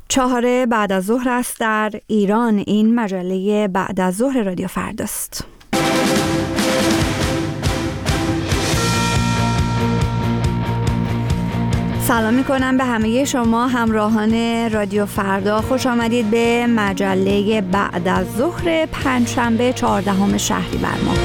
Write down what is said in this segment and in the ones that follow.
4 بعد از ظهر است در ایران. این مجله بعد از ظهر رادیو فرداست. سلام میکنم به همه شما همراهان رادیو فردا. خوش آمدید به مجله بعد از ظهر پنجشنبه 14 شهریور ماه.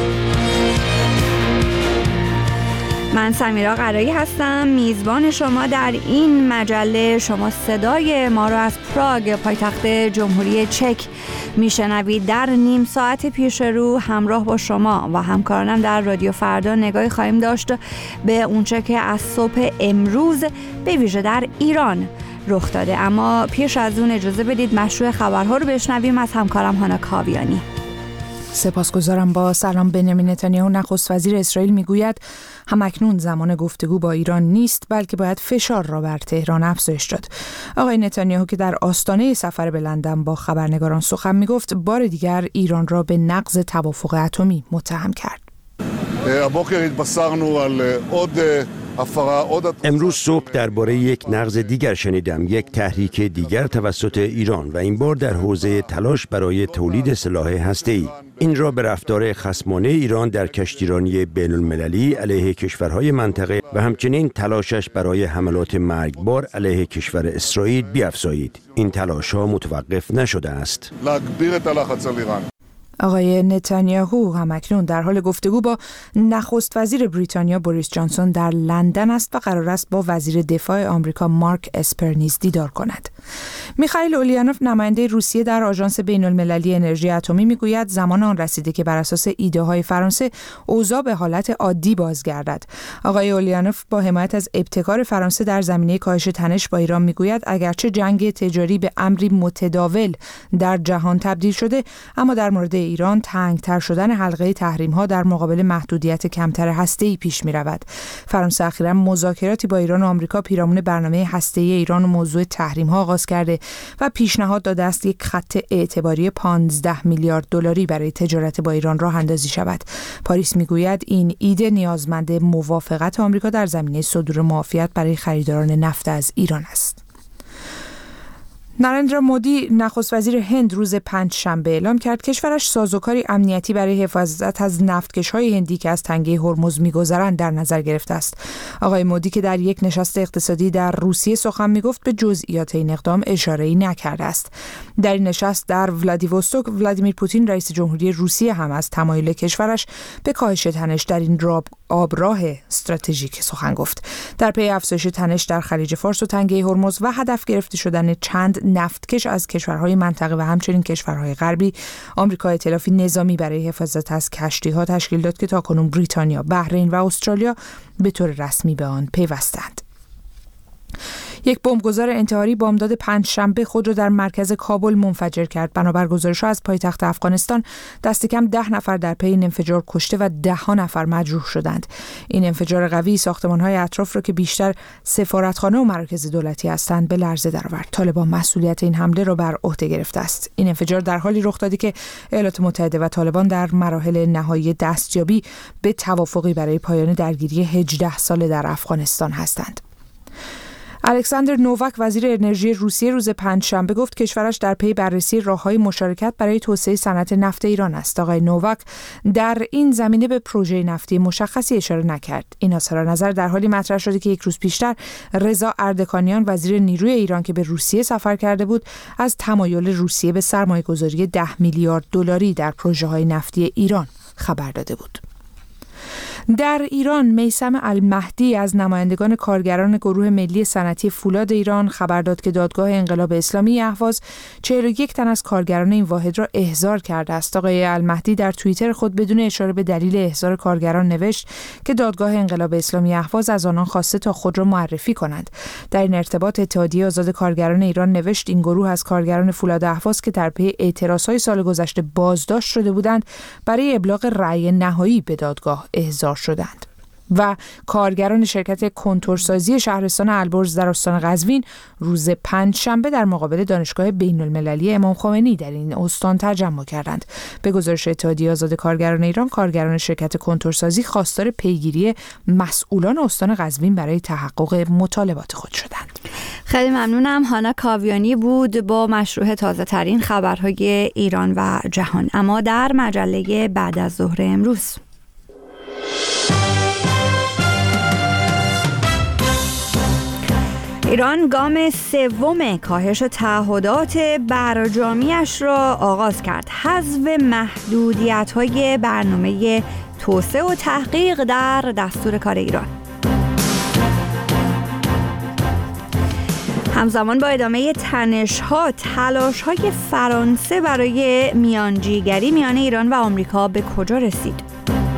من سمیرا قرایی هستم، میزبان شما در این مجله. شما صدای ما رو از پراگ، پایتخت جمهوری چک میشنوید. در نیم ساعت پیش رو همراه با شما و همکارانم در رادیو فردا نگاهی خواهیم داشت به اونچه که از صبح امروز به ویژه در ایران رخ داده. اما پیش از اون اجازه بدید مشروع خبرها رو بشنویم از همکارم هانا کاویانی. سپاسگزارم. با سلام. بنیامین نتانیاهو نخست وزیر اسرائیل میگوید همکنون زمان گفتگو با ایران نیست، بلکه باید فشار را بر تهران افزایش داد. آقای نتانیاهو که در آستانه سفر به لندن با خبرنگاران سخن میگفت، بار دیگر ایران را به نقض توافق اتمی متهم کرد. امروز صبح درباره یک نقض دیگر شنیدم، یک تحریک دیگر توسط ایران و این بار در حوزه تلاش برای تولید سلاح هسته‌ای. این را به رفتار خصمانه ایران در کشتیرانی بین‌المللی علیه کشورهای منطقه و همچنین تلاشش برای حملات مرگبار علیه کشور اسرائیل بیفزایید. این تلاش‌ها متوقف نشده است. آقای نتانیاهو همکنون در حال گفتگو با نخست وزیر بریتانیا بوریس جانسون در لندن است و قرار است با وزیر دفاع آمریکا مارک اسپر نیز دیدار کند. میخائیل اولیانوف نماینده روسیه در آژانس بین‌المللی انرژی اتمی میگوید زمان آن رسیده که بر اساس ایده‌های فرانسه اوضاع به حالت عادی بازگردد. آقای اولیانوف با حمایت از ابتکار فرانسه در زمینه کاهش تنش با ایران میگوید اگرچه جنگ تجاری به امری متداول در جهان تبدیل شده، اما در مورد ایران تنگتر شدن حلقه تحریم‌ها در مقابل محدودیت کمتر هسته‌ای پیش می‌رود. فرانسه اخیراً مذاکراتی با ایران و آمریکا پیرامون برنامه هسته‌ای ایران و موضوع تحریم‌ها آغاز کرده و پیشنهاد داده است یک خط اعتباری 15 میلیارد دلاری برای تجارت با ایران راه اندازی شود. پاریس می‌گوید این ایده نیازمند موافقت آمریکا در زمینه صدور معافیت برای خریداران نفت از ایران است. نریندرا مودی نخست وزیر هند روز پنجشنبه اعلام کرد کشورش سازوکاری امنیتی برای حفاظت از نفتکش‌های هندی که از تنگه هرمز می‌گذرند در نظر گرفته است. آقای مودی که در یک نشست اقتصادی در روسیه سخن می‌گفت به جزئیات این اقدام اشاره‌ای نکرده است. در این نشست در ولادیوستوک ولادیمیر پوتین رئیس جمهوری روسیه هم از تمایل کشورش به کاهش تنش در این آبراه استراتژیک سخن گفت. در پی افزایش تنش در خلیج فارس و تنگه هرمز و هدف گرفته شدن چند نفتکش از کشورهای منطقه و همچنین کشورهای غربی، آمریکا ائتلافی نظامی برای حفاظت از کشتی‌ها تشکیل داد که تاکنون بریتانیا، بحرین و استرالیا به طور رسمی به آن پیوستند. یک بمبگذار انتحاری بامداد پنجشنبه خود را در مرکز کابل منفجر کرد. بنابر گزارش‌ها از پایتخت افغانستان، دست کم 10 نفر در پی این انفجار کشته و 10 نفر مجروح شدند. این انفجار قوی ساختمان‌های اطراف را که بیشتر سفارتخانه و مراکز دولتی هستند به لرزه درآورد. طالبان مسئولیت این حمله را بر عهده گرفته است. این انفجار در حالی رخ داده که ایالات متحده و طالبان در مراحل نهایی دستیابی به توافقی برای پایان درگیری 18 ساله در افغانستان هستند. الکساندر نوواک وزیر انرژی روسیه روز پنجشنبه گفت کشورش در پی بررسی راه‌های مشارکت برای توسعه صنعت نفت ایران است. آقای نوواک در این زمینه به پروژه نفتی مشخصی اشاره نکرد. این اظهار نظر در حالی مطرح شده که یک روز پیشتر رضا اردکانیان وزیر نیروی ایران که به روسیه سفر کرده بود، از تمایل روسیه به سرمایه‌گذاری 10 میلیارد دلاری در پروژه‌های نفتی ایران خبر داده بود. در ایران میثم المهدی از نمایندگان کارگران گروه ملی صنعتی فولاد ایران خبر داد که دادگاه انقلاب اسلامی اهواز 41 تن از کارگران این واحد را احضار کرده است. آقای المهدی در توییتر خود بدون اشاره به دلیل احضار کارگران نوشت که دادگاه انقلاب اسلامی اهواز از آنان خواسته تا خود را معرفی کنند. در این ارتباط اتحادیه آزاد کارگران ایران نوشت این گروه از کارگران فولاد اهواز که در پی اعتراضهای سال گذشته بازداشت شده بودند برای ابلاغ رأی نهایی به دادگاه احضار شدند. و کارگران شرکت کنتورسازی شهرستان البرز در استان قزوین روز پنجشنبه در مقابل دانشگاه بین‌المللی امام خمینی در این استان تجمع کردند. به گزارش اتحادیه آزاد کارگران ایران، کارگران شرکت کنتورسازی خواستار پیگیری مسئولان استان قزوین برای تحقق مطالبات خود شدند. خیلی ممنونم. هانا کاویانی بود با مشروع تازه ترین خبرهای ایران و جهان. اما در مجله بعد از ظهر امروز، ایران گام سوم کاهش تعهدات برجامیش را آغاز کرد. حذف محدودیت‌های برنامه توسعه و تحقیق در دستور کار ایران. همزمان با ادامه تنش‌ها، تلاش‌های فرانسه برای میانجیگری میان ایران و آمریکا به کجا رسید؟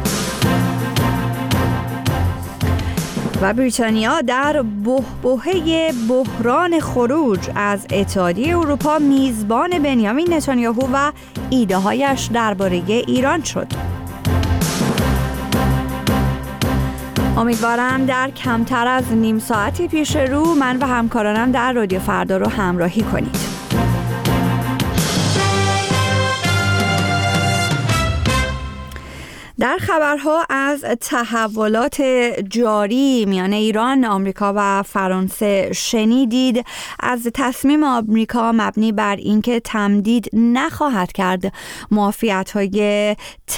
و بریتانیا در بحبوحه بحران خروج از اتحادیه اروپا میزبان بنیامین نتانیاهو و ایده‌هایش درباره ایران شد. امیدوارم در کمتر از نیم ساعتی پیش رو من و همکارانم در رادیو فردا رو همراهی کنید. در خبرها از تحولات جاری میان ایران، آمریکا و فرانسه شنیدید. از تصمیم آمریکا مبنی بر اینکه تمدید نخواهد کرد معافیت‌های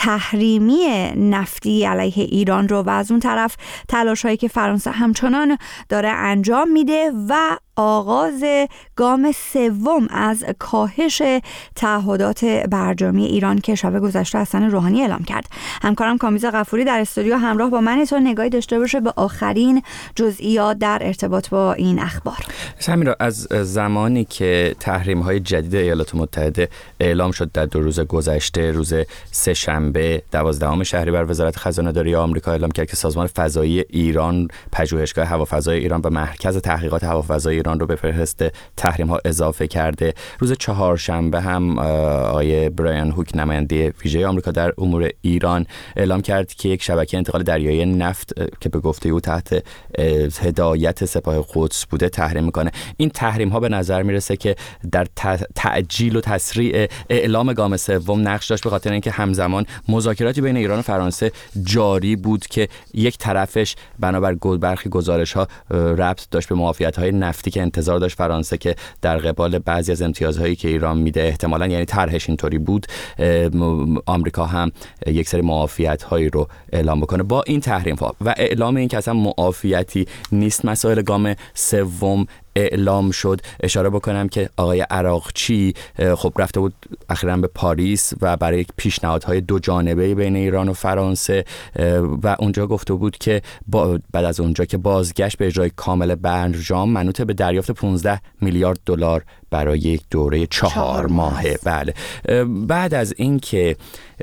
تحریمی نفتی علیه ایران رو و از اون طرف تلاش‌هایی که فرانسه همچنان داره انجام میده و آغاز گام سوم از کاهش تعهدات برجامی ایران که شب گذشته حسن روحانی اعلام کرد. همکارم کامیزا غفوری در استودیو همراه با من تا نگاهی داشته باشه به آخرین جزئیات در ارتباط با این اخبار. سمیرا، از زمانی که تحریم‌های جدید ایالات متحده اعلام شد در 2 روز گذشته، روز سه‌شنبه 12 شهریور وزارت خزانه‌داری آمریکا اعلام کرد که سازمان فضایی ایران، پژوهشگاه هوافضای ایران و مرکز تحقیقات هوافضای ایران رو به فهرست تحریم‌ها اضافه کرده. روز چهارشنبه هم آقای برایان هوک، نماینده ویژه آمریکا در امور ایران، اعلام کرد که یک شبکه انتقال دریایی نفت که به گفته او تحت هدایت سپاه قدس بوده تحریم میکنه. این تحریم‌ها به نظر میرسه که در تعجیل و تسریع اعلام گام سوم نقش داشت، به خاطر اینکه همزمان مذاکراتی بین ایران و فرانسه جاری بود که یک طرفش بنابر برخی گزارش‌ها ربط داشت به معافیت‌های نفتی که انتظار داشت فرانسه که در قبال بعضی از امتیازهایی که ایران میده احتمالاً، یعنی طرحش اینطوری بود، آمریکا هم یک سری معافیت‌هایی رو اعلام بکنه. با این تحریم‌ها و اعلام این که اصلا معافیتی نیست مسائل گام سوم اعلام شد، اشاره بکنم که آقای عراقچی خب رفته بود اخیراً به پاریس و برای پیشنهادهای دو جانبه بین ایران و فرانسه و اونجا گفته بود که بعد از اونجا که بازگشت به اجرای کامل برجام منوط به دریافت 15 میلیارد دلار برای یک دوره 4 ماهه. بله، بعد از این که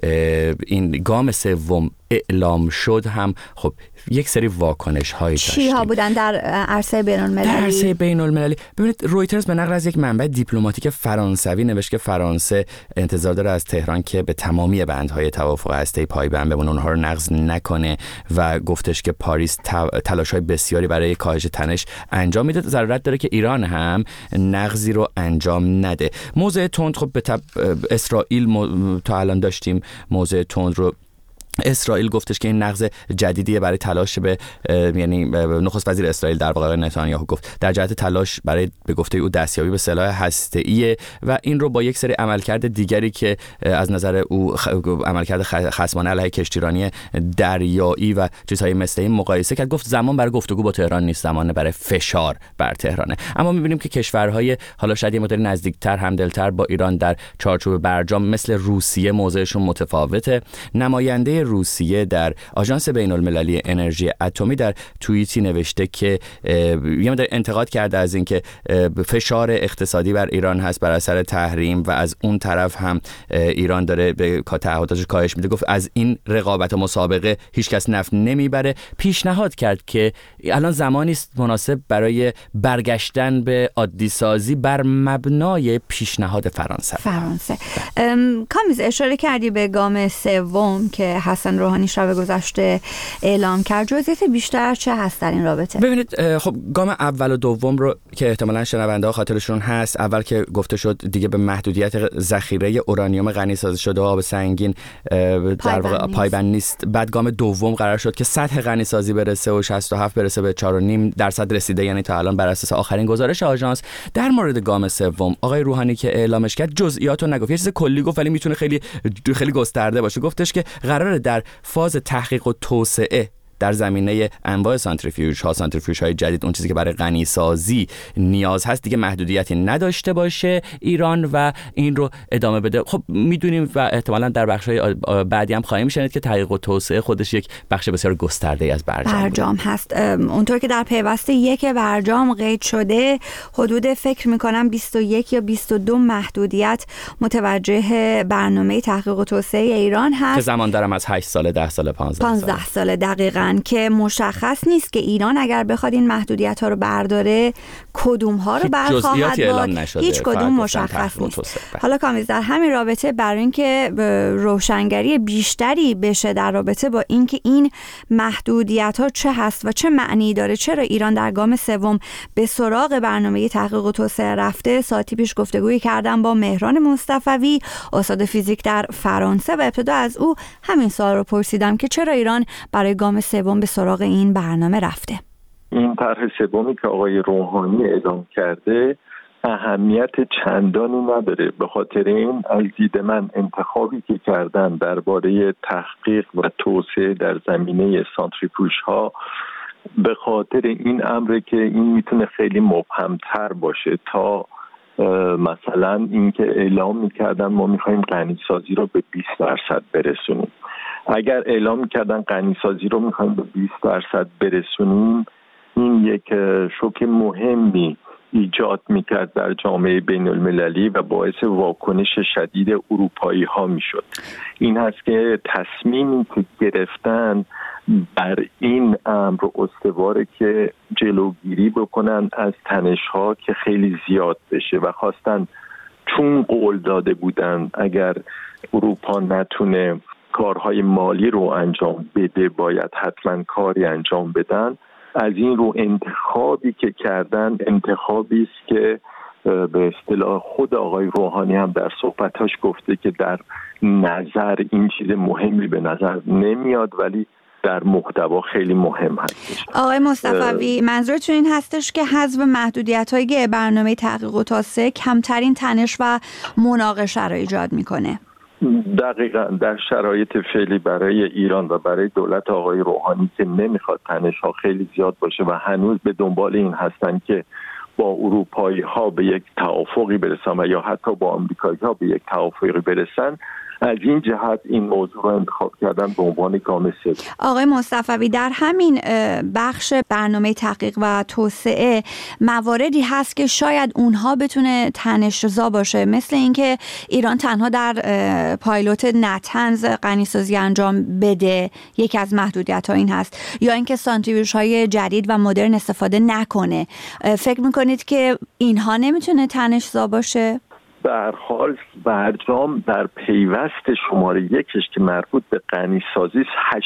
این گام سوم اعلام شد هم خب یک سری واکنش هایی داشتیم. چی ها بودن در عرصه بین‌المللی؟ در عرصه بین‌المللی ببینید، رویترز به نقل از یک منبع دیپلماتیک فرانسوی نوشت که فرانسه انتظار داره از تهران که به تمامی بندهای توافق هسته‌ای پایبند بمونه، اونها رو نقض نکنه و گفتش که پاریس تلاش‌های بسیاری برای کاهش تنش انجام میده، ضرورت داره که ایران هم نقضی رو انجام نده. موضع تند خب به اسرائیل تا الان داشتیم موضع تند رو. اسرائیل گفتش که این نقض جدیدیه برای تلاش به، یعنی نخست وزیر اسرائیل در واقع نتانیاهو گفت در جهت تلاش برای به گفته او دستیابی به سلاح هسته‌ای و این رو با یک سری عملکرد دیگری که از نظر او عملکرد خصمانه علیه کشتیرانی دریایی و چیزهای مثل این مقایسه کرد. گفت زمان برای گفتگو با تهران نیست، زمان برای فشار بر تهرانه. اما می‌بینیم که کشورهای حالا شاید یه مقدار نزدیکتر، همدلتر با ایران در چارچوب برجام مثل روسیه موضعشون متفاوته. نماینده روسیه در آژانس بین‌المللی انرژی اتمی در توییتی نوشته که یه مقدار انتقاد کرده از اینکه فشار اقتصادی بر ایران هست بر اثر تحریم و از اون طرف هم ایران داره به تعهداتش کاهش میده. گفت از این رقابت و مسابقه هیچ کس نفع نمیبره. پیشنهاد کرد که الان زمانی است مناسب برای برگشتن به عادی سازی بر مبنای پیشنهاد فرانسه. کامیز اشاره کردی به گام سوم که حسن روحانی شب گذشته اعلام کرد. جزئیات بیشتر چه هست در این رابطه؟ ببینید، خب گام اول و دوم رو که احتمالاً شنونده‌ها خاطرشون هست، اول که گفته شد دیگه به محدودیت ذخیره اورانیوم غنی سازی شده و آب سنگین در واقع پایبند نیست. بعد گام دوم قرار شد که سطح غنی سازی برسه و 67 برسه به 4.5% رسیده، یعنی تا الان بر اساس آخرین گزارش آژانس. در مورد گام سوم آقای روحانی که اعلامش کرد جزئیات رو نگفت، یه چیز کلی گفت ولی میتونه خیلی گسترده باشه. گفتش که قراره در فاز تحقیق و توسعه در زمینه انواع سانتریفیوژهای جدید، اون چیزی که برای غنی سازی نیاز هست، دیگه محدودیتی نداشته باشه ایران و این رو ادامه بده. خب میدونیم و احتمالاً در بخش‌های بعدی هم خواهیم شنید که تحقیق و توسعه خودش یک بخش بسیار گسترده از برجام هست. اونطور که در پیوسته 1 برجام قید شده، حدود فکر می‌کنم 21 یا 22 محدودیت متوجه برنامه تحقیق و توسعه ایران هست که زمان دارم از 8 سال، 10 سال، 15 سال دقیقاً، که مشخص نیست که ایران اگر بخواد این محدودیت‌ها رو برداره کدوم ها رو برخواهد داد. هیچ کدوم مشخص نیست. حالا کامیز در همین رابطه برای اینکه روشنگری بیشتری بشه در رابطه با اینکه این محدودیت‌ها چه هست و چه معنی داره، چرا ایران در گام سوم به سراغ برنامه تحقیق و توسعه رفته، ساعتی پیش گفتگویی کردم با مهران مصطفوی، استاد فیزیک در فرانسه، و ابتدا از او همین سوال رو پرسیدم که چرا ایران برای گام سوم به سراغ این برنامه رفته. این طرح سومی که آقای روحانی اعلام کرده اهمیت چندانی نداره، به خاطر این از دید من انتخابی که کردن درباره تحقیق و توسعه در زمینه سانتریفیوژها به خاطر این امره که این میتونه خیلی مبهمتر باشه تا مثلا اینکه اعلام میکردن ما میخوایم غنیسازی رو به 20% برسونیم. اگر اعلام میکردن غنیسازی رو میخوایم به 20% برسونیم، این یک شوک مهمی ایجاد میکرد در جامعه بین المللی و باعث واکنش شدید اروپایی ها میشد. این هست که تصمیمی که گرفتن بر این امر استواره که جلوگیری بکنن از تنش ها که خیلی زیاد بشه و خواستن، چون قول داده بودن اگر اروپا نتونه کارهای مالی رو انجام بده باید حتما کاری انجام بدن. از این رو انتخابی که کردن انتخابی است که به اصطلاح خود آقای روحانی هم در صحبتاش گفته که در نظر این چیز مهمی به نظر نمیاد ولی در محتوا خیلی مهم هستش. آقای مصطفوی، منظورتون این هستش که حذف محدودیت‌های برنامه تحقیق و توسعه کمترین تنش و مناقشه را ایجاد میکنه؟ دقیقاً در شرایط فعلی برای ایران و برای دولت آقای روحانی که نمیخواد تنش‌ها خیلی زیاد باشه و هنوز به دنبال این هستن که با اروپایی‌ها به یک توافقی برسن و یا حتی با آمریکایی‌ها به یک توافقی برسن، از این جهت این موضوع رو انتخاب کردن به عنوان گام سوم. آقای مصطفوی، در همین بخش برنامه تحقیق و توسعه مواردی هست که شاید اونها بتونه تنش‌زا باشه، مثل اینکه ایران تنها در پایلوت نتنز غنیسازی انجام بده، یکی از محدودیت‌ها این هست، یا اینکه سانتریفیوژهای جدید و مدرن استفاده نکنه. فکر می‌کنید که اینها نمیتونه تنش‌زا باشه؟ به هر حال برجام در پیوست شماره 1 که مربوط به غنیسازی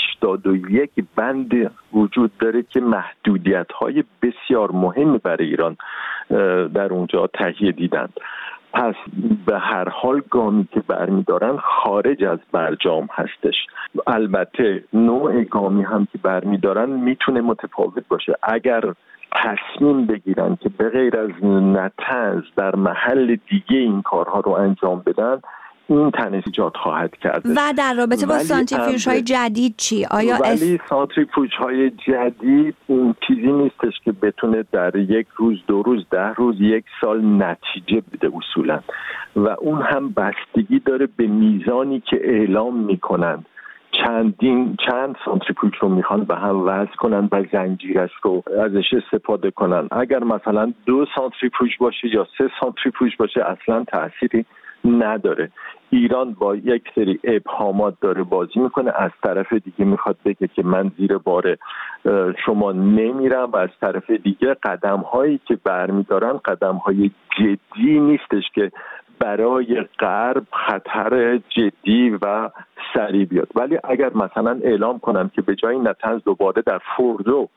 81 بند وجود داره که محدودیت‌های بسیار مهمی برای ایران در اونجا تهیه دیدند. پس به هر حال گامی که برمیدارن خارج از برجام هستش. البته نوع گامی هم که برمیدارن میتونه متفاوت باشه. اگر تصمیم بگیرن که به غیر از نتنز در محل دیگه این کارها رو انجام بدن، این تنش ایجاد خواهد کرد. و در رابطه با سانتریفیوژهای جدید چی؟ آیا ولی سانتریفیوژهای جدید اون چیزی نیستش که بتونه در 1 روز، 2 روز، 10 روز، 1 سال نتیجه بده اصولا، و اون هم بستگی داره به میزانی که اعلام میکنن چند سانتریفیوژ رو میخوان به هم وصل کنن و زنجیرش رو ازش استفاده کنن. اگر مثلا 2 سانتریفیوژ باشه یا 3 سانتریفیوژ باشه اصلا تأثیری نداره. ایران با یک سری ابهامات داره بازی میکنه، از طرف دیگه میخواد بگه که من زیر بار شما نمیرم، و از طرف دیگه قدم هایی که برمیدارن قدم های جدی نیستش که برای غرب خطر جدی و سریع بیاد. ولی اگر مثلا اعلام کنم که به جای نتنز دوباره در فوردو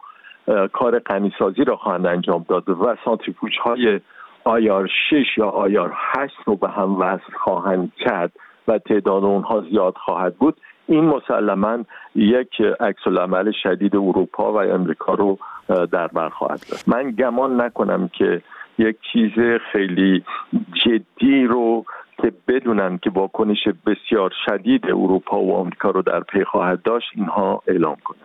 کار غنیسازی را خواهند انجام داد و سانتریفوژهای آیار 6 یا آیار 8 رو به هم وصل خواهند کرد و تعداد اونها زیاد خواهد بود، این مسلماً یک عکس‌العمل شدید اروپا و امریکا رو در بر خواهد داشت. من گمان نکنم که یک چیز خیلی جدی رو که بدونن که واکنش بسیار شدید اروپا و آمریکا رو در پی خواهد داشت اینها اعلام کنند.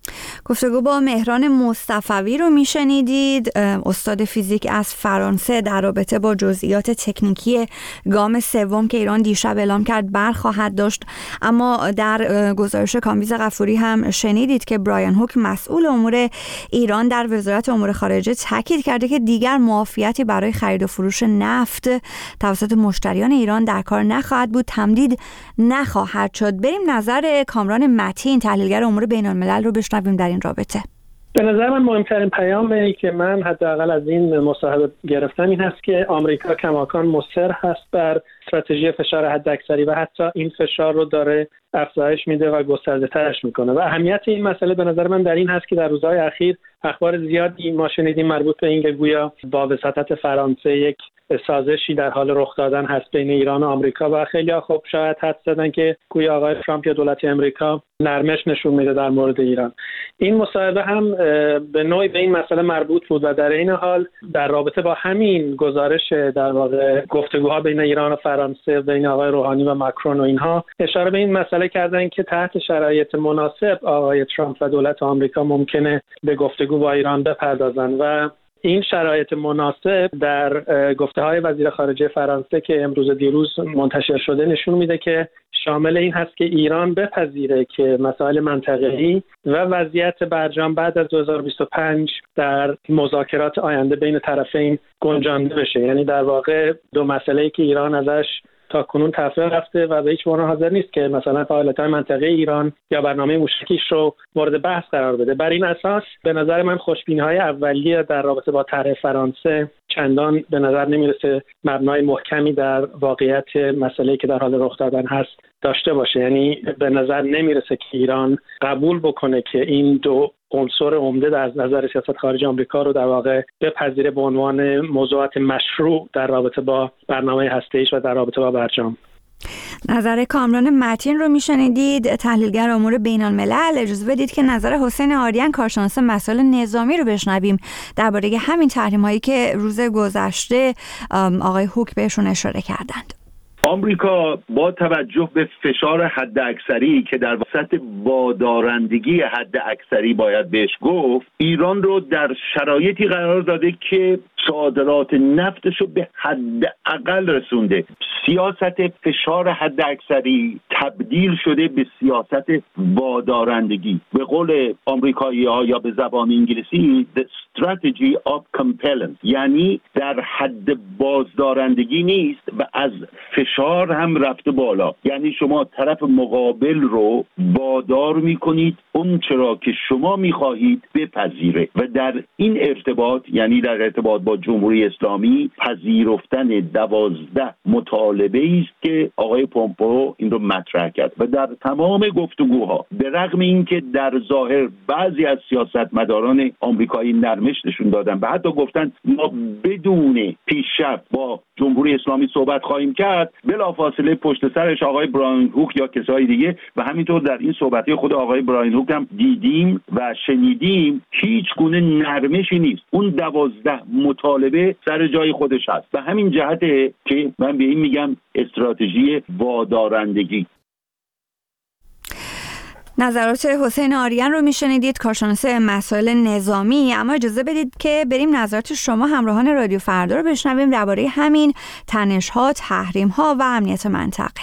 گفتگو با مهران مصطفوی رو میشنیدید، استاد فیزیک از فرانسه، در رابطه با جزئیات تکنیکی گام سوم که ایران دیشب اعلام کرد برخواهد داشت. اما در گزارش کامبیز غفوری هم شنیدید که برایان هوک مسئول امور ایران در وزارت امور خارجه تاکید کرده که دیگر معافیتی برای خرید و فروش نفت توسط مشتریان ایران در کار نخواهد بود، تمدید نخواهد شد. بریم نظر کامران متین، تحلیلگر امور بین‌الملل رو بشنویم در این رابطه. به نظر من مهمترین پیامی که من حداقل از این مصاحبه گرفتم این هست که آمریکا کماکان مصر هست بر استراتژی فشار حداکثری و حتی این فشار رو داره افزایش میده و گسترده ترش میکنه و اهمیت این مسئله به نظر من در این هست که در روزهای اخیر اخبار زیادی ما شنیدیم مربوط به این که گویا با وساطت فرانسه یک سازشی در حال رخ دادن هست بین ایران و آمریکا و خیلی‌ها خب شاید حدس زدن که گویا آقای ترامپ یا دولت آمریکا نرمش نشون میده در مورد ایران. این مصاحبه هم به نوعی به این مسئله مربوط بود و در این حال در رابطه با همین گزارش در واقع گفتگوها بین ایران و فرانسه، بین آقای روحانی و ماکرون و اینها اشاره به این مسئله کردن که تحت شرایط مناسب آقای ترامپ و دولت آمریکا ممکنه به گفتگو با ایران بپردازن و این شرایط مناسب در گفته‌های وزیر خارجه فرانسه که امروز دیروز منتشر شده نشون میده که شامل این هست که ایران بپذیره که مسائل منطقه‌ای و وضعیت برجام بعد از 2025 در مذاکرات آینده بین طرفین گنجانده بشه. یعنی در واقع دو مسئله‌ای که ایران ازش تا کنون تفریح رفته و به هیچ عنوان حاضر نیست که مثلا فعالیت‌های منطقه ایران یا برنامه موشکیش رو مورد بحث قرار بده. بر این اساس به نظر من خوشبینی‌های اولیه در رابطه با طرح فرانسه چندان به نظر نمیرسه مبنای محکمی در واقعیت مسئله‌ای که در حال رخ دادن هست داشته باشه. یعنی به نظر نمیرسه که ایران قبول بکنه که این دو عنصر عمده در نظر سیاست خارجی آمریکا رو در واقع بپذیره به عنوان موضوعات مشروع در رابطه با برنامه هسته‌ایش و در رابطه با برجام. نظر کامران متین رو میشنیدید، تحلیلگر امور بین‌الملل. اجازه بدید که نظر حسین آریان کارشناس مسائل نظامی رو بشنویم درباره همین تحریم‌هایی که روز گذشته آقای هوک بهشون اشاره کردند. آمریکا با توجه به فشار حداکثری که در وسط وادارندگی حداکثری باید بهش گفت، ایران رو در شرایطی قرار داده که صادرات نفتش رو به حداقل رسونده. سیاست فشار حداکثری تبدیل شده به سیاست وادارندگی. به قول آمریکایی‌ها یا به زبان انگلیسی the strategy of compellence، یعنی در حد بازدارندگی نیست و از فشار هم رفته بالا. یعنی شما طرف مقابل رو وادار میکنید اون چرا که شما میخواهید بپذیره و در این ارتباط، یعنی در ارتباط با جمهوری اسلامی، پذیرفتن 12 مطالبه است که آقای پومپئو این رو مطرح کرد و در تمام گفتگوها به رغم اینکه در ظاهر بعضی از سیاستمداران آمریکایی نرمش نشون دادن و حتی گفتن ما بدون پیشرفت با جمهوری اسلامی صحبت خواهیم کرد، بلافاصله پشت سرش آقای برایان هوک یا کسای دیگه و همینطور در این صحبت‌های خود آقای برایان هوک هم دیدیم و شنیدیم هیچ گونه نرمشی نیست. اون 12 مطالبه سر جای خودش هست و همین جهته که من به این میگم استراتژی وادارندگی. نظرات حسین آریان رو میشنیدید، کارشناس مسائل نظامی. اما اجازه بدید که بریم نظرات شما همراهان رادیو فردا رو بشنویم درباره همین تنش‌ها، تحریم‌ها و امنیت منطقه.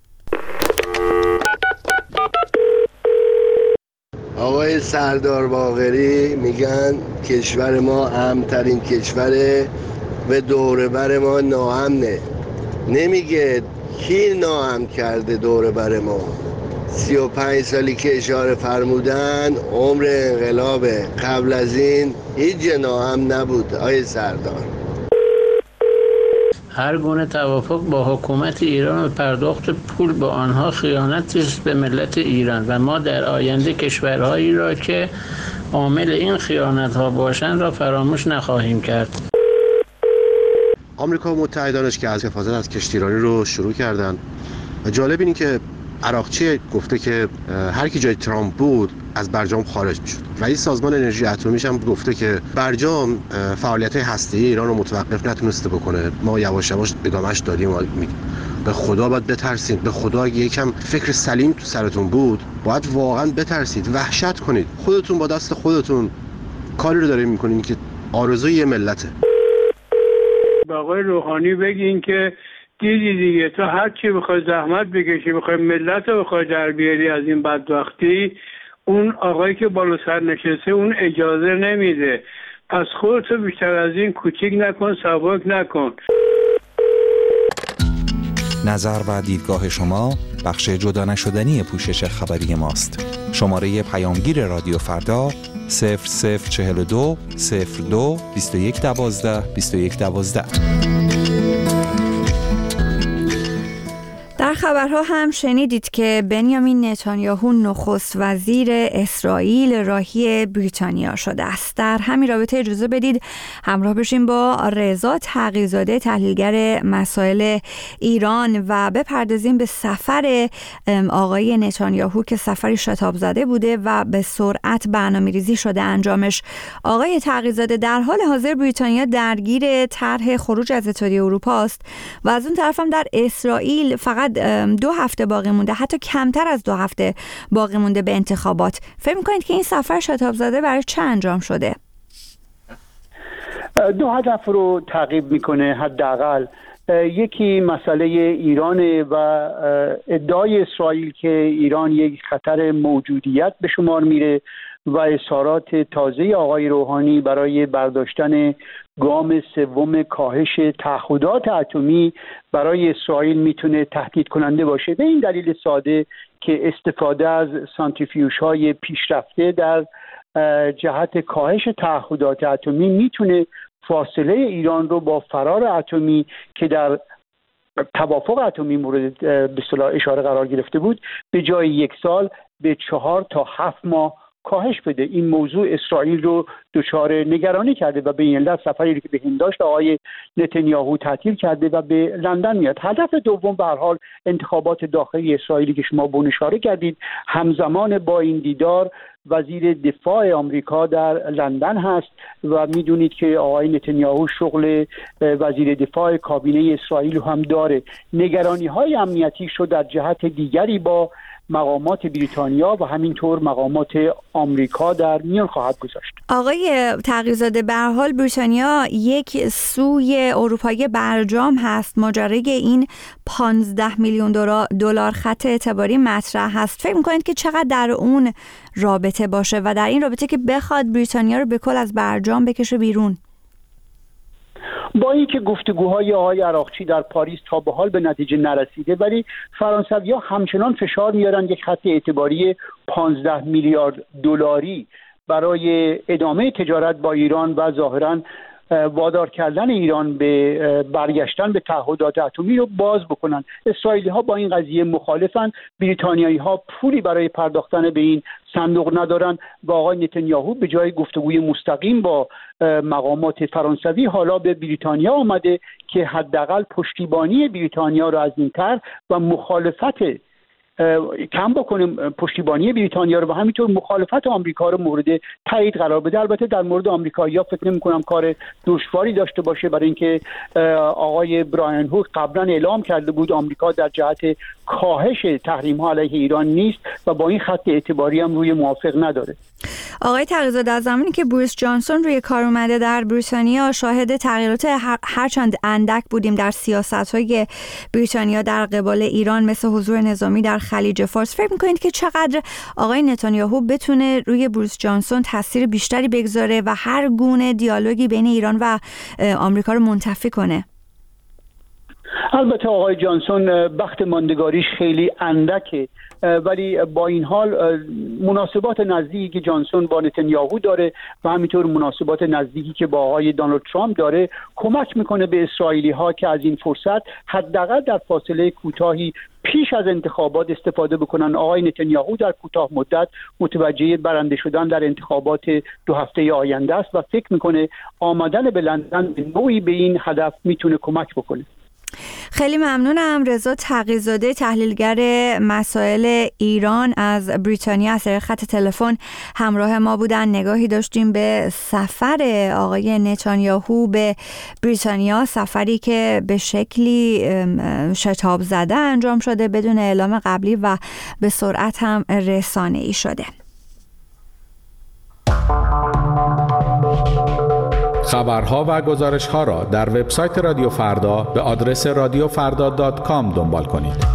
آقای سردار باقری میگن کشور ما امن‌ترین کشوره و دور بر ما ناامنه. نمیگه کی ناامن کرده دور بر ما. 35 سالی که اشاره فرمودن عمر انقلاب، قبل از این هیچ ناامن نبود. آقای سردار هر گونه توافق با حکومت ایران و پرداخت پول به آنها خیانتی است به ملت ایران و ما در آینده کشورهایی را که عامل این خیانت‌ها باشند را فراموش نخواهیم کرد. آمریکا و متحدانش که از حفاظت از کشتیرانی رو شروع کردن و جالب اینه که عراقچی گفته که هر کی جای ترامپ بود از برجام خارج میشد. رئیس سازمان انرژی اتمیش هم گفته که برجام فعالیت هسته‌ای ایران رو متوقف نتونسته بکنه. ما یواش یواش ادامهش دادیم و به خدا باید بترسید. به خدا اگه یکم فکر سلیم تو سرتون بود باید واقعا بترسید، وحشت کنید. خودتون با دست خودتون کاری رو دارین میکنین که آرزوی یه ملته. به آقای روحانی بگین که دیدی دیگه، تو هر چی بخوای زحمت بکشی، بخوای ملت رو بخوای در بیاری از این بدبختی، اون آقایی که بالا سر نشسته اون اجازه نمیده. پس خودتو بیشتر از این کوچیک نکن، سبک نکن. نظر و دیدگاه شما بخش جدا نشدنی پوشش خبری ماست. شماره پیامگیر رادیو فردا 0042 02 2112 2112. در خبرها هم شنیدید که بنیامین نتانیاهو نخست وزیر اسرائیل راهی بریتانیا شده است. در همین رابطه اجازه بدید همراه بشیم با رضا تقی‌زاده تحلیلگر مسائل ایران و بپردازیم به سفر آقای نتانیاهو که سفری شتاب زده بوده و به سرعت برنامه‌ریزی شده انجامش. آقای تقی‌زاده، در حال حاضر بریتانیا درگیر طرح خروج از اتحادیه اروپا است و از اون طرف هم در اسرائیل فقط 2 هفته باقی مونده، حتی کمتر از 2 هفته باقی مونده به انتخابات. فکر می‌کنید که این سفر شتاب زده برای چه انجام شده؟ 2 هدف رو تعقیب میکنه. حداقل یکی مسئله ایران و ادعای اسرائیل که ایران یک خطر موجودیت به شمار میره و اظهارات تازه آقای روحانی برای برداشتن گام سوم کاهش تعهدات اتمی برای اسرائیل میتونه تهدید کننده باشه. به این دلیل ساده که استفاده از سانتریفیوژهای پیشرفته در جهت کاهش تعهدات اتمی میتونه فاصله ایران رو با فرار اتمی که در توافق اتمی مورد به اصطلاح اشاره قرار گرفته بود به جای 1 سال به 4 تا 7 ماه کاهش بده. این موضوع اسرائیل رو دچار نگرانی کرده و به این علت سفری که به هند داشت آقای نتانیاهو تعطیل کرده و به لندن میاد. هدف دوم به هر حال انتخابات داخلی اسرائیلی که شما به اون اشاره کردید، همزمان با این دیدار وزیر دفاع آمریکا در لندن هست و میدونید که آقای نتانیاهو شغل وزیر دفاع کابینه اسرائیل هم داره. نگرانی‌های امنیتی شد در جهت دیگری با مقامات بریتانیا و همینطور مقامات آمریکا در میان خواهد گذاشت. آقای تقی‌زاده، به هر حال بریتانیا یک سوی اروپایی برجام هست. ماجرای این 15 میلیون دلار خط اعتباری مطرح هست. فکر می‌کنید که چقدر در اون رابطه باشه و در این رابطه که بخواد بریتانیا رو به کل از برجام بکشه بیرون؟ با اینکه گفتگوهای آقای عراقچی در پاریس تا به حال به نتیجه نرسیده، ولی فرانسوی‌ها همچنان فشار میارن یک خط اعتباری 15 میلیارد دلاری برای ادامه تجارت با ایران و ظاهراً وادار کردن ایران به برگشتن به تعهدات اتمی رو باز بکنن. اسرائیلی‌ها با این قضیه مخالفن، بریتانیایی‌ها پولی برای پرداختن به این صندوق ندارن و آقای نتانیاهو به جای گفتگوی مستقیم با مقامات فرانسوی حالا به بریتانیا آمده که حداقل پشتیبانی بریتانیا رو از این طرح و مخالفت کم بکنیم، پشتیبانی بریتانیا رو و همینطور مخالفت آمریکا رو مورد تایید قرار بده. البته در مورد آمریکایی‌ها فکر نمی‌کنم کار دشواری داشته باشه، برای اینکه آقای برایان هوک قبلا اعلام کرده بود آمریکا در جهت کاهش تحریم‌ها علیه ایران نیست و با این خط اعتباری هم روی موافق نداره. آقای تقی‌زاده، از زمانی که بوریس جانسون روی کار اومده در بریتانیا شاهد تغییرات هرچند اندک بودیم در سیاست‌های بریتانیا در قبال ایران، مثل حضور نظامی در خلیج فارس. فکر می‌کنید که چقدر آقای نتانیاهو بتونه روی بوریس جانسون تاثیر بیشتری بگذاره و هر گونه دیالوگی بین ایران و آمریکا رو منتفی کنه؟ البته آقای جانسون بخت ماندگاریش خیلی اندکه، ولی با این حال مناسبات نزدیکی که جانسون با نتانیاهو داره و همینطور مناسبات نزدیکی که با آقای دونالد ترامپ داره کمک میکنه به اسرائیلی ها که از این فرصت حداقل در فاصله کوتاهی پیش از انتخابات استفاده بکنن. آقای نتانیاهو در کوتاه مدت متوجه برنده شدن در انتخابات 2 هفته آینده است و فکر میکنه آمدن به لندن به نوعی به این هدف میتونه کمک بکنه. خیلی ممنونم. رضا تقی‌زاده تحلیلگر مسائل ایران از بریتانیا از طریق خط تلفن همراه ما بودن. نگاهی داشتیم به سفر آقای نتانیاهو به بریتانیا، سفری که به شکلی شتاب زده انجام شده بدون اعلام قبلی و به سرعت هم رسانه‌ای شده. خبرها و گزارش‌ها را در وبسایت رادیو فردا به آدرس radiofrda.com دنبال کنید.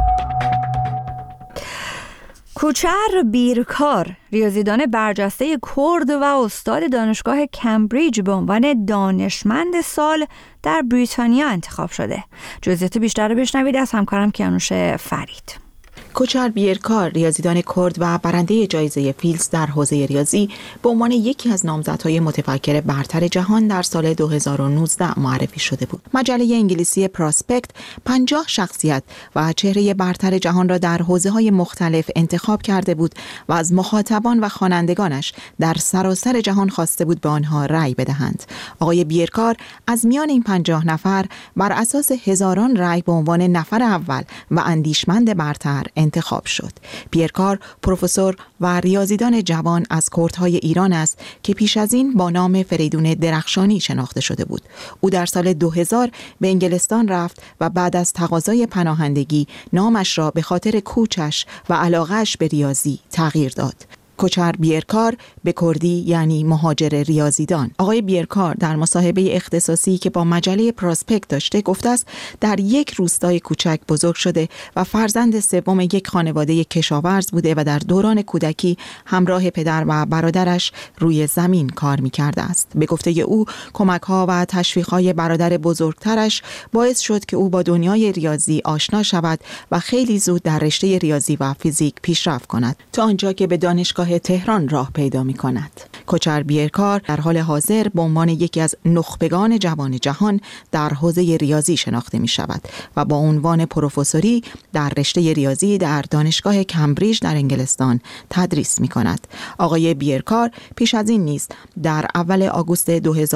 کوچر بیرکار، ریاضیدان برجسته کرد و استاد دانشگاه کمبریج، به عنوان دانشمند سال در بریتانیا انتخاب شده. جزئیات بیشتر رو بشنوید از همکارم کیانوش فرید. کوچر بیرکار، ریاضیدان کرد و برنده جایزه فیلدز در حوزه ریاضی، به عنوان یکی از نامزدهای متفکر برتر جهان در سال 2019 معرفی شده بود. مجله انگلیسی پراسپکت 50 شخصیت و چهره برتر جهان را در حوزه‌های مختلف انتخاب کرده بود و از مخاطبان و خوانندگانش در سراسر جهان خواسته بود به آنها رأی بدهند. آقای بیرکار از میان این 50 نفر بر اساس هزاران رأی به عنوان نفر اول و اندیشمند برتر انتخاب شد. بیرکار پروفسور و ریاضیدان جوان از کردهای ایران است که پیش از این با نام فریدون درخشانی شناخته شده بود. او در سال 2000 به انگلستان رفت و بعد از تقاضای پناهندگی نامش را به خاطر کوچش و علاقه‌اش به ریاضی تغییر داد. کوچر بیرکار به کردی یعنی مهاجر ریاضیدان. آقای بیرکار در مصاحبه اختصاصی که با مجله پراسپکت داشته گفته است در یک روستای کوچک بزرگ شده و فرزند سوم یک خانواده کشاورز بوده و در دوران کودکی همراه پدر و برادرش روی زمین کار می‌کرده است. به گفته او کمک‌ها و تشویق‌های برادر بزرگترش باعث شد که او با دنیای ریاضی آشنا شود و خیلی زود در رشته ریاضی و فیزیک پیشرفت کند تا آنجا که به دانشگاه تهران راه پیدا می کند. کوچر بیرکار در حال حاضر به عنوان یکی از نخبگان جوان جهان در حوزه ریاضی شناخته می شود و با عنوان پروفسوری در رشته ریاضی در دانشگاه کمبریج در انگلستان تدریس می کند. آقای بیرکار پیش از این نیز در اول آگوست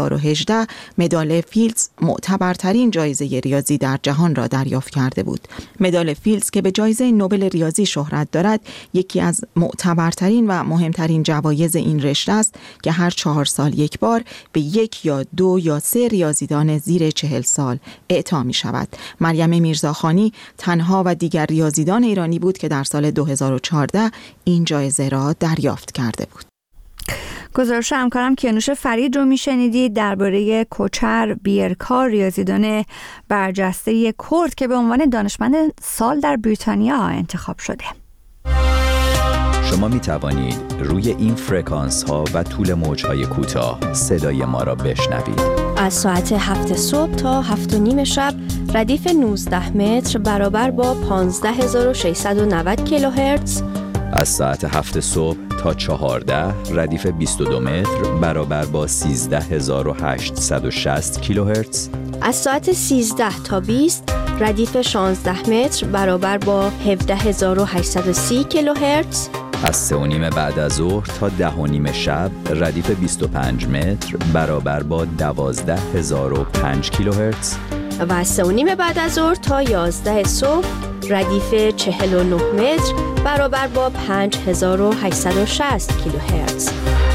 2018 مدال فیلدز، معتبرترین جایزه ریاضی در جهان را دریافت کرده بود. مدال فیلدز که به جایزه نوبل ریاضی شهرت دارد، یکی از معتبرترین و مهمترین جوایز این رشته است که هر 4 سال یک بار به 1 یا 2 یا 3 ریاضیدان زیر 40 سال اعطا می شود. مریم میرزاخانی تنها و دیگر ریاضیدان ایرانی بود که در سال 2014 این جایزه را دریافت کرده بود. گزارش همکارم کیانوش فرید رو میشنیدید درباره کوچر بیرکار، ریاضیدان برجسته کرد که به عنوان دانشمند سال در بریتانیا انتخاب شده. شما می توانید روی این فرکانس ها و طول موج های کوتاه صدای ما را بشنوید. از ساعت 7 صبح تا 7:30 شب ردیف 19 متر برابر با 15690 کیلوهرتز. از ساعت 7 صبح تا 14 ردیف 22 متر برابر با 13860 کیلوهرتز. از ساعت 13 تا 20 ردیف 16 متر برابر با 17830 کیلوهرتز. از 3:30 بعد از ظهر تا 10:30 شب ردیف 25 متر برابر با 12005 کیلوهرتز. و از 3:30 بعد از ظهر تا 11 صبح ردیف 49 متر برابر با 5860 کیلوهرتز.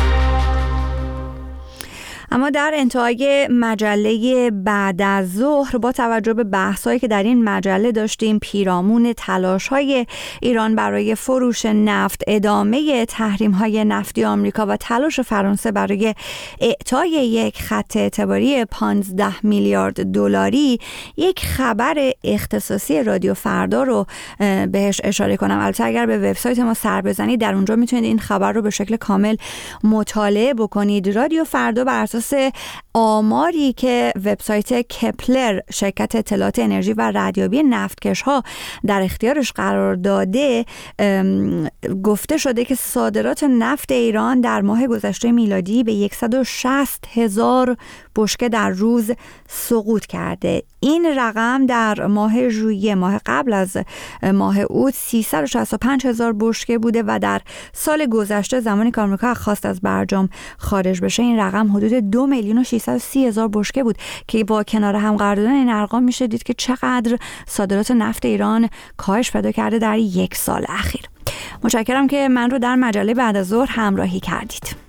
اما در انتهای مجله بعد از ظهر با توجه به بحث‌هایی که در این مجله داشتیم، پیرامون تلاش‌های ایران برای فروش نفت، ادامه تحریم‌های نفتی آمریکا و تلاش فرانسه برای اعطای یک خط اعتباری 15 میلیارد دلاری، یک خبر اختصاصی رادیو فردا رو بهش اشاره کنم. البته اگر به وبسایت ما سر بزنید در اونجا میتونید این خبر رو به شکل کامل مطالعه بکنید. رادیو فردا بر اساس اساس آماری که وبسایت کپلر شرکت اطلاعات انرژی و ردیابی نفتکش‌ها در اختیارش قرار داده، گفته شده که صادرات نفت ایران در ماه گذشته میلادی به 160,000 بشکه در روز سقوط کرده. این رقم در ماه ژوئیه، ماه قبل از ماه اوت، 365,000 بشکه بوده و در سال گذشته زمانی که آمریکا خواست از برجام خارج بشه این رقم حدود 2,630,000 بشکه بود که با کنار هم قرار دادن این ارقام میشه دید که چقدر صادرات نفت ایران کاهش پیدا کرده در یک سال اخیر. متشکرم که من رو در مجله بعد از ظهر همراهی کردید.